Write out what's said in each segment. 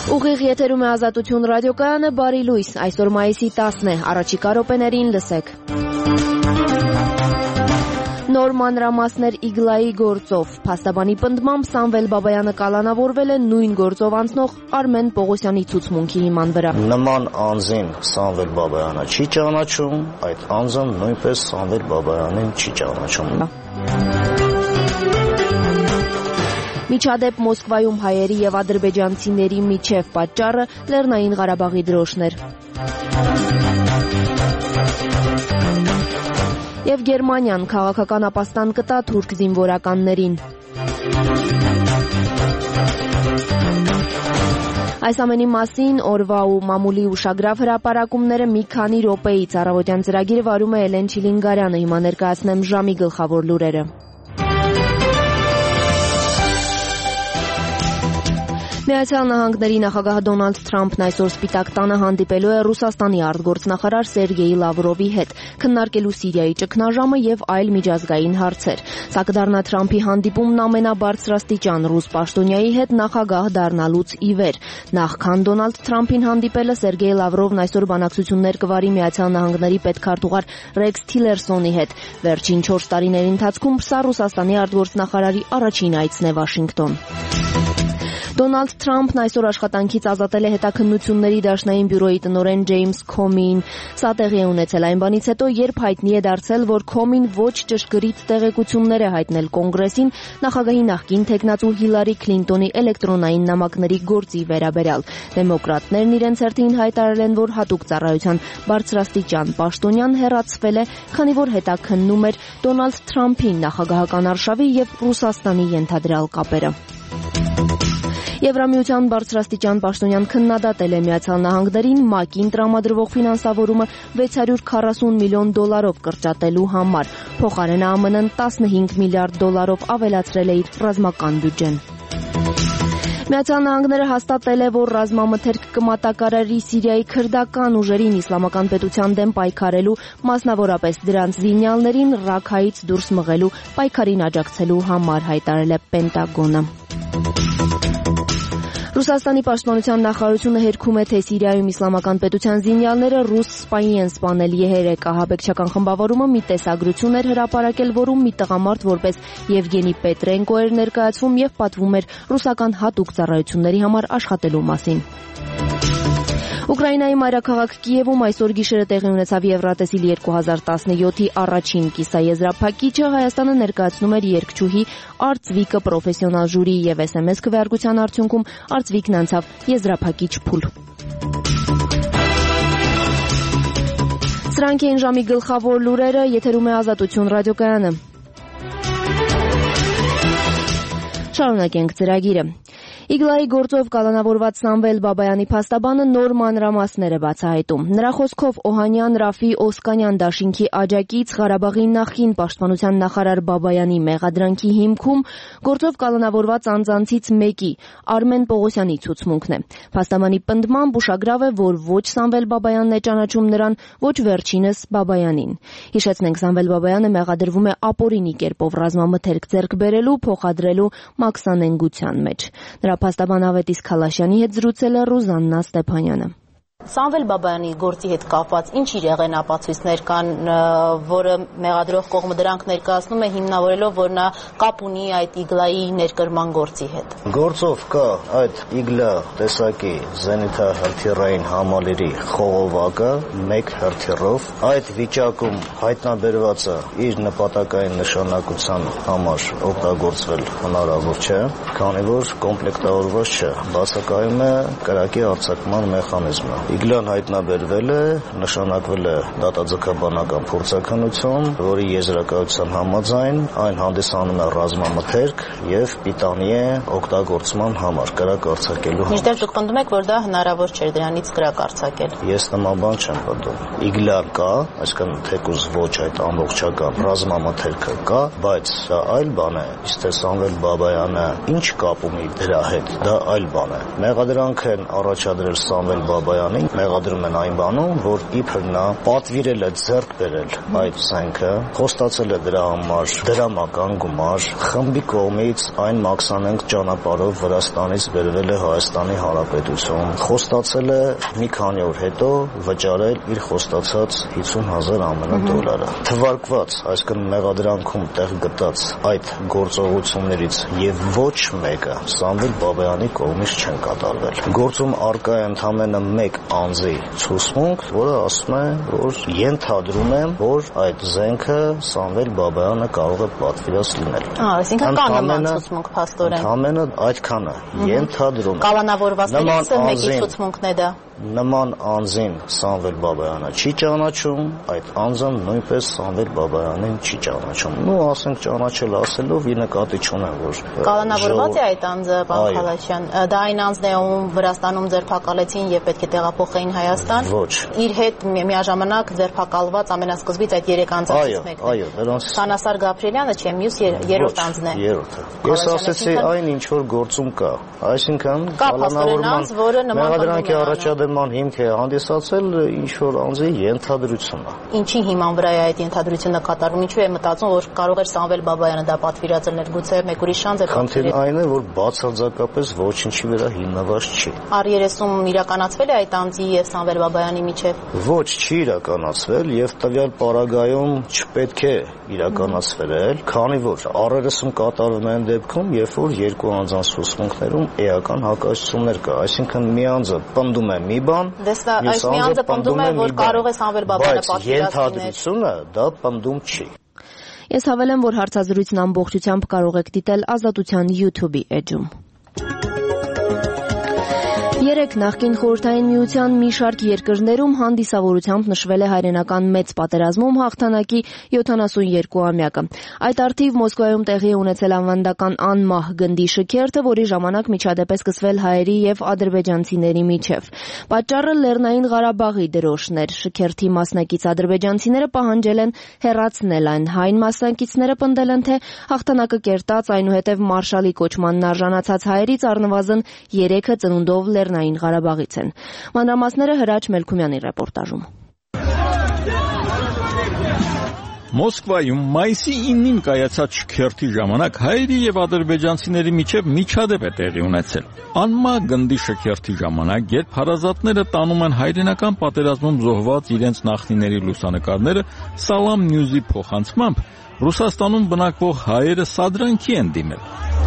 Ուղիղ եթերում է Ազատություն ռադիոկայանը, բարի լույս, այսօր մայիսի 10 է, առաջիկա րոպեներին լսեք։ Նոր մանրամասներ Իգլայի գործով, փաստաբանի պնդմամբ Սամվել Բաբայանը կալանավորվել է նույն գործով անցնող Արմեն Պողոսյանի ցուցմունքի հիման վրա։ Նման անձին Սամվել Բաբայանը չի ճանաչում, այդ անձը նույնպես Սամվել Բաբայանին չի ճանաչում։ Միջադեպ Մոսկվայում հայերի եւ ադրբեջանցիների միջև պատճառը Լեռնային Ղարաբաղի դրոշներ։ Եվ Գերմանիան քաղաքական ապաստան կտա թուրք զինվորականներին։ Այս ամենի մասին օրվա ու մամուլի ուշագրավ հրապարակումները մի քանի րոպեից առավոտյան ծրագիրը վարում է Էլեն Չիլինգարյանը, հիմա ներկայացնեմ ժամի գլխավոր լուրերը։ Միացյալ Նահանգների նախագահ Դոնալդ Թրամփն այսօր Սպիտակ տանը հանդիպելու է Ռուսաստանի արտգործնախարար Սերգեյ Լավրովի հետ, քննարկելու Սիրիայի ճգնաժամը եւ այլ միջազգային հարցեր։ Սա կդառնա Թրամփի հանդիպումն ամենաբարձրաստիճան ռուս պաշտոնյայի հետ նախագահ դառնալուց ի վեր։ Նախքան Դոնալդ Թրամփին հանդիպելը Սերգեյ Լավրովն այսօր բանակցություններ կվարի Միացյալ Նահանգների պետքարտուղար Ռեքս Թիլերսոնի հետ։ Վերջին 4 տարիների ընթացքում սա Ռուսաստանի արտգործնախարարի առաջին այցն է Վաշինգտոն։ Դոնալդ Թրամփն այսօր աշխատանքից ազատել է հետաքննությունների դաշնային բյուրոյի տնօրեն Ջեյմս Քոմին։ Սա տեղի է ունեցել այն բանից հետո, երբ հայտնի է դարձել, որ Քոմին ոչ ճշգրիտ տեղեկություններ է հայտնել Կոնգրեսին նախագահի նախկին թեկնածու Հիլարի Քլինտոնի էլեկտրոնային նամակների գործի վերաբերյալ։ Դեմոկրատներն իրենց հերթին հայտարարել են, որ հատուկ ծառայության բարձրաստիճան պաշտոնյան հեռացվել է, քանի որ հետաքննում էր Դոնալդ Թրամփի նախագահական արշավի եւ Ռուսաստանի ենթադրյալ կապերը։ Եվրամիության բարձրաստիճան պաշտոնյան քննադատել է Միացյալ Նահանգներին ՄԱԿ-ին տրամադրվող ֆինանսավորումը $640 միլիոն կրճատելու համար։ Փոխարենը ԱՄՆ-ն $15 միլիարդ ավելացրել է իր ռազմական բյուջեն։ Միացյալ Նահանգները հաստատել է, որ ռազմամթերք կմատակարարի Սիրիայի քրդական ուժերին իսլամական պետության դեմ պայքարելու, մասնավորապես դրանց զինյալներին Ռաքայից դուրս մղելու պայքարին աջակցելու համար, հայտարարել է Պենտագոնը։ Ռուսաստանի պաշտպանության նախարարությունը հերքում է, թե Սիրիայում իսլամական պետության զինյալները ռուս սպայի են սպանել ԵՀՐԿ ահաբեկչական խմբավորումը մի տեսագրություն էր հրապարակել, որում մի տղամարդ որպես Եվգենի Պետրենկո էր ներկայացվում եւ պատվում էր ռուսական հատուկ ծառայությունների համար աշխատելու մասին։ Ուկրաինայի մայրաքաղաք Կիևում այսօր գիշերը տեղի ունեցավ Եվրատեսիլ 2017-ի առաջին կիսաեզրափակիչը, Հայաստանը ներկայացնում էր երգչուհի Արծվիկը պրոֆեսիոնալ ժյուրի եւ SMS քվեարկության արդյունքում Արծվիկն անցավ եզրափակիչ փուլ։ Սրանք էին ժամի գլխավոր լուրերը, եթերում է Ազատություն ռադիոկայանը։ Շարունակենք ծրագիրը։ Իգլայի գործով կալանավորված Սամվել Բաբայանի փաստաբանը նոր մանրամասներ է բացահայտում։ Նրա խոսքով Օհանյան Ռաֆի Օսկանյան դաշինքի աջակից Ղարաբաղի նախին պաշտպանության նախարար Բաբայանի մեղադրանքի հիմքում գործով կալանավորված անձանցից մեկի Արմեն Պողոսյանի ցուցմունքն է։ Փաստաբանի պնդմամբ ուշագրավ է, որ ոչ Սամվել Բաբայանն է ճանաչում նրան, ոչ վերջինս Բաբայանին։ Հիշեցնենք, Սամվել Բաբայանը մեղադրվում է ապօրինի կերպով ռազմամթերք ձեռք բերելու, փոխադրելու մաքսանենգության մեջ։ Նրա փաստաբան Ավետիս Քալաշյանի հետ զրուցել է Ռուզաննա Ստեփանյանը։ Սամվել Բաբայանի գործի հետ կապված ինչ իր եղեն ապացույցներ կան, որը մեղադրող կողմը դրանք ներկայացնում է հիմնավորելով, որ նա կապ ունի այդ Իգլայի ներկրման գործի հետ։ Գործով կա այդ Իգլա տեսակի զենիթահրթիռային համալիրի խողովակը մեկ հրթիռով, այդ վիճակում հայտնաբերվածը իր նպատակային նշանակության համար օգտագործվել հնարավոր չէ, քանի որ կոմպլեկտավորված չէ, բացակայում է կրակի արձակման մեխանիզմը։ Իգլան հայտնաբերվել է, նշանակվել է դատաձգաբանական փորձաքննություն, որի եզրակացության համաձայն այն հանդիսանում է ռազմամթերք եւ պիտանի է օգտագործման համար կրակ արձակելու համար։ Մինչդեռ դուք պնդում եք, որ դա հնարավոր չէր դրանից կրակ արձակել։ Ես նման բան չեմ պնդում։ Իգլան կա, այսինքն թեկուզ ոչ այդ ամբողջական ռազմամթերքը կա, բայց դա այլ բան է։ Իսկ թե Սամվել Բաբայանը ինչ կապ ունի դրա հետ, դա այլ բան է։ Մեղադրանք են առաջադրել Սամվել Բաբայանի Բաբայանին մեղադրում են այն բանում, որ իբր նա պատվիրել է ձեռք բերել այդ զենքը, խոստացել է դրա համար դրամական գումար, խմբի կողմից այն մաքսանենգ ճանապարհով Վրաստանից բերվել է Հայաստանի Հանրապետություն, խոստացել է մի քանի օր հետո վճարել իր խոստացած 50,000 ԱՄՆ դոլարը։ Թվարկված, այսինքն մեղադրանքում տեղ գտած այդ գործողություններից եւ ոչ մեկը Սամվել Բաբայանի կողմից չեն կատարվել։ Գործում առկա է ընդամենը մեկ անձի ցուցմունք, որը ասում է, որ ենթադրում եմ, որ այդ զենքը Սամվել Բաբայանը կարող է պատվիրած լինել։ Այսինքն կա նման ցուցմունք փաստորեն։ Ընդամենը այդքանը ենթադրում եմ։ Կալանավորվածներից մեկի ցուցմունքն է դա։ Նման անձին Սամվել Բաբայանը չի ճանաչում, այդ անձը նույնպես Սամվել Բաբայանին չի ճանաչում։ Ու ասենք ճանաչել ասելով ի նկատի չունեմ, որ կալանավորված է այդ անձը, պարոն Խալաչյան։ Դա այն անձն է, ում Վրաստանում ձերբակալեցին եւ պետք է տեղափոխեին Հայաստան։ Ոչ։ Իր հետ միաժամանակ ձերբակալված ամենասկզբից այդ 3 անձից մեկն է։ Այո, դրանց Սանասար Գաբրիելյանը չէ, մյուս երրորդ անձն է։ Երրորդը։ Ես ասեցի այն ինչ որ գործում կա, այսինքն կալանավորման մեղադրանքի առաջադեման հիմք է հանդիսացել ինչ որ անձի ենթադրությունը։ Ինչի հիման վրա է այդ ենթադրությունը կատարվում, ինչու է մտածում, որ կարող էր Սամվել Բաբայանը դա պատվիրածել ներ, գուցե մեկ ուրիշ անձ է պատվիրել։ Խնդիրը այն է, որ բացարձակապես ոչինչի վրա հիմնված չի։ R30-ում իրականացվել է այդ անձի եւ Սամվել Բաբայանի միջեւ։ Ոչ, չի իրականացվել եւ տվյալ պարագայում չպետք է իրականացվել, քանի որ R30 կատարվում է այն դեպքում, երբ որ երկու անձանց ցուցմունքներում էական հակասություններ կա, այսինքն մի անձը պնդում է մի բան, այս մի անձը պնդում է, որ կարող է Սամվել Բաբայանը պատվիրած լինել։ Ենթադրությունը դա պնդում չի։ Ես հավելեմ, որ հարցազրույցն ամբողջությամբ կարող եք դիտել Ազատության YouTube-ի էջում։ 3 նախկին Խորհրդային Միության մի շարք երկրներում հանդիսավորությամբ նշվել է հայրենական մեծ պատերազմում հաղթանակի 72-ամյակը։ Այդ առթիվ Մոսկվայում տեղի ունեցել ավանդական անմահ գնդի շքերթը, որի ժամանակ միջադեպ է սկսվել հայերի եւ ադրբեջանցիների միջև։ Պատճառը Լեռնային Ղարաբաղի դրոշն էր։ Շքերթի մասնակից ադրբեջանցիները պահանջել են հեռացնել այն։ Հայ մասնակիցները պնդել են, թե հաղթանակը կերտած, այնուհետև մարշալի կոչմանն արժանացած հայերից առնվազն 3-ը ծնունդով Լեռնային Ղարաբաղից են։ Մանրամասները Հրաչ Մելքումյանի ռեպորտաժում։ Մոսկվայում մայիսի 9-ին կայացած շքերթի ժամանակ հայերի եւ ադրբեջանցիների միջև միջադեպ է տեղի ունեցել։ Անմահ գնդի շքերթի ժամանակ, երբ հարազատները տանում են հայրենական պատերազմում զոհված իրենց նախնիների լուսանկարները Սալամ Նյուզի փոխանցմամբ, Ռուսաստանում բնակվող հայերը սադրանքի են դիմել։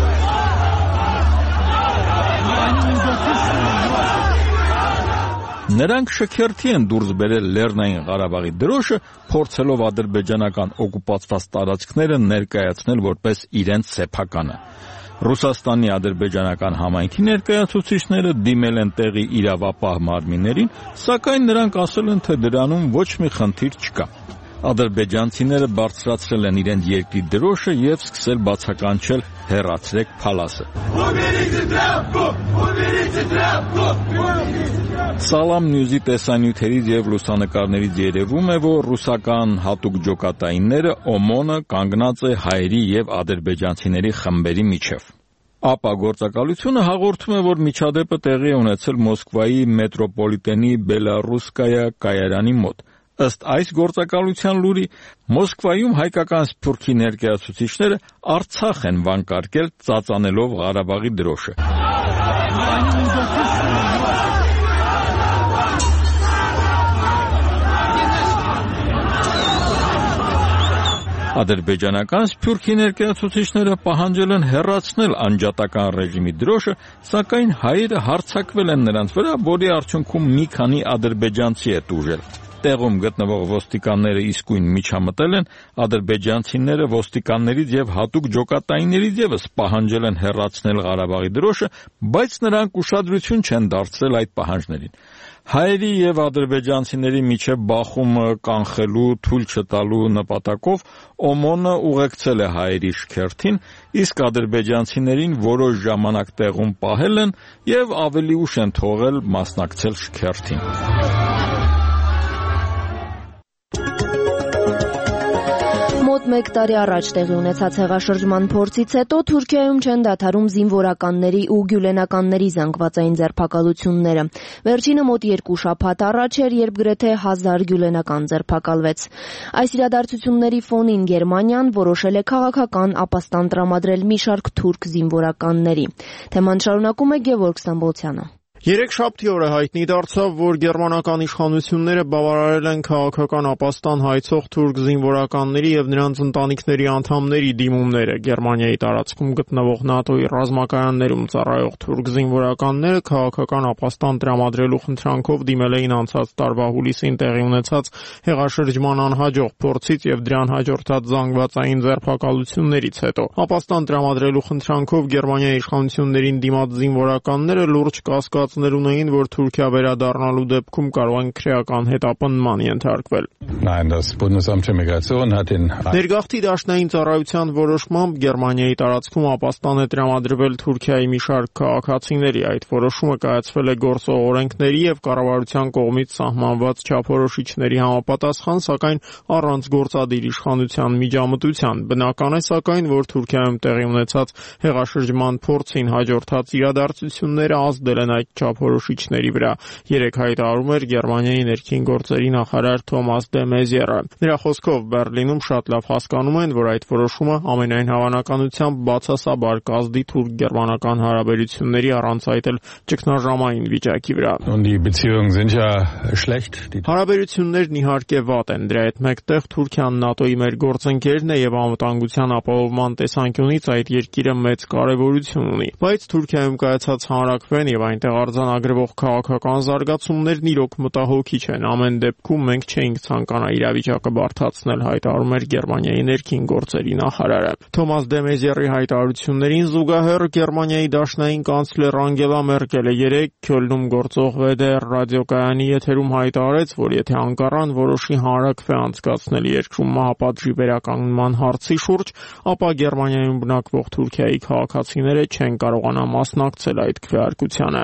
Նրանք շքերթի են դուրս բերել Լեռնային Ղարաբաղի դրոշը, փորձելով ադրբեջանական օկուպացված տարածքները ներկայացնել որպես իրենց սեփականը։ Ռուսաստանի ադրբեջանական համայնքի ներկայացուցիչները դիմել են տեղի իրավապահ մարմիններին, սակայն նրանք ասել են, թե դրանում ոչ մի խնդիր չկա։ Ադրբեջանցիները բարձրացրել են իրենց երկրի դրոշը եւ սկսել բացականչել «Հեռացրեք փալասը»։ Սալամ Նյուզի տեսանյութերից եւ լուսանկարներից երևում է, որ ռուսական հատուկ ջոկատայինները ՕՄՕՆ-ը կանգնած է հայերի եւ ադրբեջանցիների խմբերի միջև։ ԱՊԱ գործակալությունը հաղորդում է, որ միջադեպը տեղի է ունեցել Մոսկվայի մետրոպոլիտենի Բելառուսկայա կայարանի մոտ։ Ըստ այս գործակալության լուրի, Մոսկվայում հայկական սփյուռքի ներկայացուցիչները Արցախ են վանկարկել ծածանելով Ղարաբաղի դրոշը։ Ադրբեջանական սփյուռքի ներկայացուցիչները պահանջել են հեռացնել անջատական ռեժիմի դրոշը, սակայն հայերը հարձակվել են նրանց վրա, որի արդյունքում մի քանի ադրբեջանցի է տուժել։ Տեղում գտնվող ոստիկանները իսկույն միջամտել են, ադրբեջանցիները ոստիկաններից եւ հատուկ ջոկատայիններից եւս պահանջել են հեռացնել Ղարաբաղի դրոշը, բայց նրանք ուշադրություն չեն դարձրել այդ պահանջներին։ Հայերի եւ ադրբեջանցիների միջև բախումը կանխելու, թույլ չտալու նպատակով ՕՄՕՆ-ը ուղեկցել է հայերի շքերթին, իսկ ադրբեջանցիներին որոշ ժամանակ տեղում պահել են եւ ավելի ուշ են թողել մասնակցել շքերթին։ Մոտ 1 տարի առաջ տեղի ունեցած հեղաշրջման փորձից հետո Թուրքիայում չեն դադարում զինվորականների ու գյուլենականների զանգվածային ձերբակալությունները։ Վերջինը մոտ 2 շաբաթ առաջ էր, երբ գրեթե 1000 գյուլենական ձերբակալվեց։ Այս իրադարձությունների ֆոնին Գերմանիան որոշել է քաղաքական ապաստան տրամադրել մի շարք թուրք զինվորականների։ Թեման շարունակում է Գևորգ Ստամբոլցյանը։ Երեքշաբթի օրը հայտնի դարձավ, որ գերմանական իշխանությունները բավարարել են քաղաքական ապաստան հայցող թուրք զինվորականների եւ նրանց ընտանիքների անդամների դիմումները։ Գերմանիայի տարածքում գտնվող ՆԱՏՕ-ի ռազմակայաններում ծառայող թուրք զինվորականները քաղաքական ապաստան տրամադրելու խնդրանքով դիմել էին անցած տարվա հուլիսին տեղի ունեցած հեղաշրջման անհաջող փորձից եւ դրան հաջորդած զանգվածային ձերբակալություններից հետո։ Ապաստան տրամադրելու խնդրանքով Գերմանիայի իշխանություններին դիմած զինվորականները լուրջ կասկածներ ունեին, որ Թուրքիա վերադառնալու դեպքում կարող են քրեական հետապնդման ենթարկվել։ Ներգաղթի դաշնային ծառայության որոշմամբ Գերմանիայի տարածքում ապաստան է տրամադրվել Թուրքիայի մի շարք քաղաքացիների։ Այդ որոշումը կայացվել է գործող օրենքների եւ կառավարության կողմից սահմանված չափորոշիչների համապատասխան, սակայն առանց գործադիր իշխանության միջամտության։ Բնական է, սակայն, որ Թուրքիայում տեղի ունեցած հեղաշրջման փորձին հաջորդած իրադարձությունները ազդել են այդ չափորոշիչների վրա։ Երեք հայտարարում էր Գերմանիայի ներքին գործերի նախարար Թոմաս դե Մեզիերը։ Նրա խոսքով Բերլինում շատ լավ հասկանում են, որ այդ որոշումը ամենայն հավանականությամբ բացասաբար կազդի թուրք-գերմանական հարաբերությունների, առանց այդ էլ ճգնաժամային վիճակի վրա։ Հարաբերություններն իհարկե վատ են, դրա հետ մեկտեղ Թուրքիան ՆԱՏՕ-ի մեր գործընկերն է եւ անվտանգության ապահովման տեսանկյունից այդ երկիրը մեծ կարեւորություն ունի։ Բայց Թուրքիայում կայացած հանրաքվեն եւ այնտեղ արձանագրվող քաղաքական զարգացումներն իրոք մտահոգիչ են։ Ամեն դեպքում մենք չէինք ցանկանա իրավիճակը բարդացնել, հայտարարում էր Գերմանիայի ներքին գործերի նախարարը։ Թոմաս դե Մեզիերի հայտարարություններին զուգահեռ Գերմանիայի դաշնային կանցլեր Անգելա Մերկելը երեկ Քյոլնում գործող WDR ռադիոկայանի եթերում հայտարարեց, որ եթե Անկարան որոշի հանրաքվե անցկացնել երկրում մահապատժի վերականգնման հարցի շուրջ, ապա Գերմանիայում բնակվող Թուրքիայի քաղաքացիները չեն կարողանա մասնակցել այդ քվեարկությանը։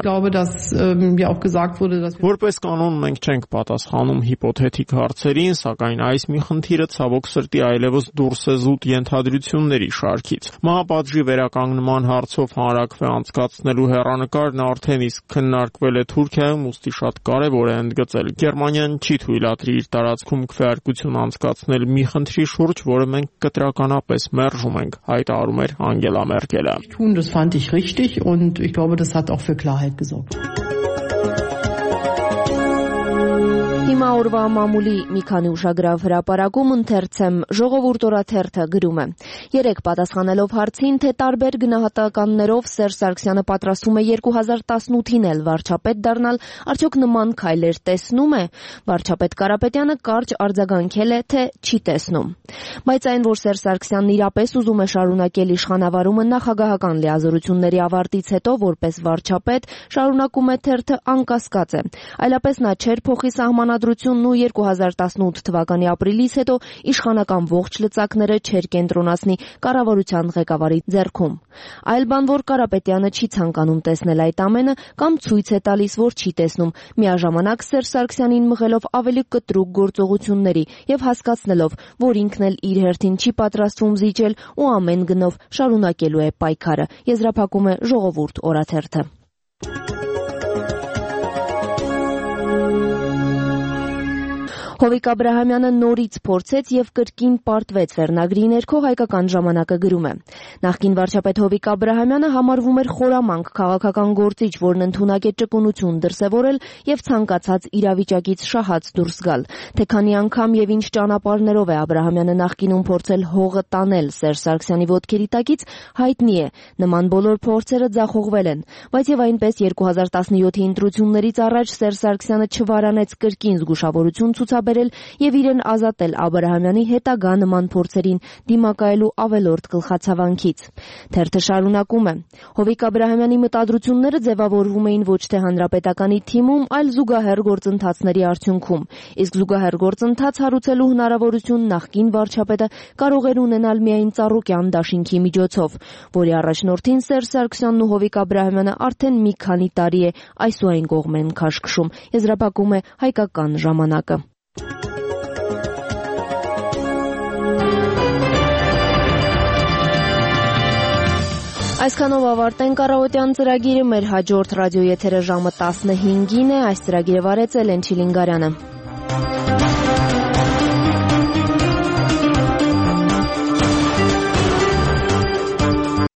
Որպես կանոն մենք չենք պատասխանում հիպոթետիկ հարցերին, սակայն այս մի խնդիրը ցավոք սրտի այլևս դուրս է զուտ ենթադրությունների շարքից։ Մահապատժի վերականգնման հարցով հանրաքվե անցկացնելու հեռանկարն արդեն իսկ քննարկվել է Թուրքիայում, ուստի շատ կարևոր է ընդգծել. Գերմանիան չի թույլատրի իր տարածքում քվեարկություն անցկացնել մի խնդրի շուրջ, որը մենք կտրականապես մերժում ենք, հայտարարում էր Անգելա Մերկելը։ Das fand ich richtig und ich glaube, das hat auch für Klarheit gesorgt. Հիմա օրվա մամուլի մի քանի ուշագրավ հրապարակում ընթերցեմ Ժողովուրդ օրաթերթը գրում է. Երեք պատասխանելով հարցին, թե տարբեր գնահատականներով Սերժ Սարգսյանը պատրաստվում է 2018-ին էլ վարչապետ դառնալ, արդյոք նման քայլեր տեսնում է, վարչապետ Կարապետյանը կարճ արձագանքել է, թե չի տեսնում։ Բայց այն, որ Սերժ Սարգսյանն իրապես ուզում է շարունակել իշխանավարումը նախագահական լիազորությունների ավարտից հետո որպես վարչապետ, շարունակում է թերթը անկասկած է։ Այլապես նա չէր փոխի սահմանադրությունն ու 2018 թվականի ապրիլից հետո իշխանական ողջ լծակները չէր կենտրոնացնի կառավարության ղեկավարի ձեռքում։ Այլ բան, որ Կարապետյանը չի ցանկանում տեսնել այդ ամենը կամ ցույց է տալիս, որ չի տեսնում, միաժամանակ Սերժ Սարգսյանին մղելով ավելի կտրուկ գործողությունների եւ հասկացնելով, որ ինքն էլ իր հերթին չի պատրաստվում զիջել ու ամեն գնով շարունակելու է պայքարը։ Եզրափակում է Ժողովուրդ օրաթերթը։ Հովիկ Աբրահամյանը նորից փորձեց եւ կրկին պարտվեց վերնագրի ներքո Հայկական ժամանակը գրում է. Նախկին վարչապետ Հովիկ Աբրահամյանը համարվում էր խորամանկ քաղաքական գործիչ, որն ընդունակ է ճկունություն դրսևորել եւ ցանկացած իրավիճակից շահած դուրս գալ։ Թե քանի անգամ եւ ինչ ճանապարհներով է Աբրահամյանը նախկինում փորձել հողը տանել Սերժ Սարգսյանի ոտքերի տակից, հայտնի է։ Նման բոլոր փորձերը ձախողվել են, բայց եւ այնպես 2017-ի ընտրություններից առաջ Սերժ Սարգսյանը չվարանեց կրկին զգուշավորություն ցուցաբերել եւ իրեն ազատել Աբրահամյանի հետագա նման փորձերին դիմակայելու ավելորդ գլխացավանքից։ Թերթը շարունակում է. Հովիկ Աբրահամյանի մտադրությունները ձևավորվում էին ոչ թե հանրապետականի թիմում, այլ զուգահեռ գործընթացների արդյունքում։ Իսկ զուգահեռ գործընթաց հարուցելու հնարավորություն նախկին վարչապետը կարող էր ունենալ միայն Ծառուկյան դաշինքի միջոցով, որի առաջնորդին Սերժ Սարգսյանն ու Հովիկ Աբրահամյանը արդեն մի քանի տարի է այս ու այն կողմ են քաշքշում։ Եզրափակում է Հայկական ժամանակը։ Այսքանով ավարտենք առավոտյան ծրագիրը, մեր հաջորդ ռադիոեթերը ժամը 15-ին է, այս ծրագիրը վարեց Էլեն Չիլինգարյանը։